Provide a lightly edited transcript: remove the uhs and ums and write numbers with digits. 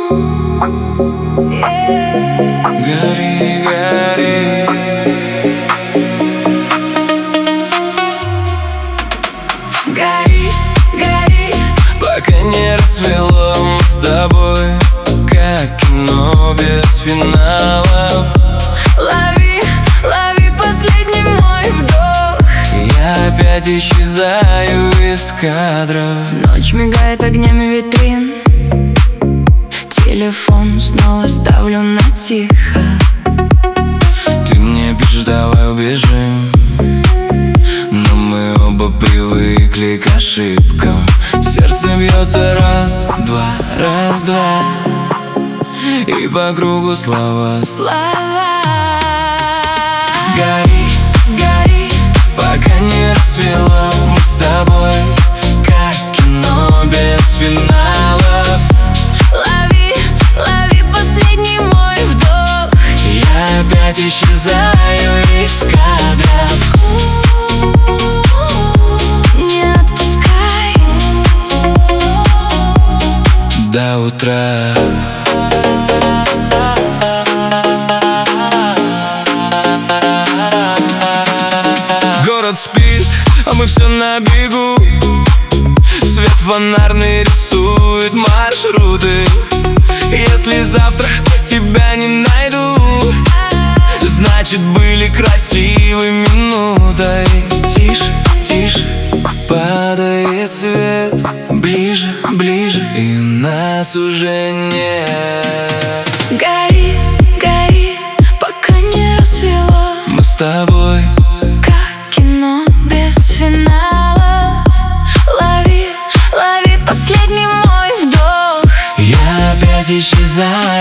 Гори, гори. Гори, гори, Пока не рассвело, мы с тобой как кино без финалов. лови, лови последний мой вдох. Я опять исчезаю из кадров. Ночь мигает огнями витрин. Телефон снова ставлю на тихо. Ты мне пишешь, давай убежим, но мы оба привыкли к ошибкам. Сердце бьется раз, два, и по кругу слова. Слова. Гори, Гори, пока не рассвело, мы с тобой как кино без финалов. лови, лови последний мой вдох. Я опять исчезаю из кадров. Не отпускай До утра. Город спит, а мы все на бегу. Свет фонарный рисует маршруты. Если завтра тебя не найду, значит, были красивые минуты. Тише, тише, падает свет. Ближе, ближе, и нас уже нет. Гори, гори, пока не рассвело. Мы с тобой Как кино без финалов. Лови, лови последний мой вдох. я опять исчезаю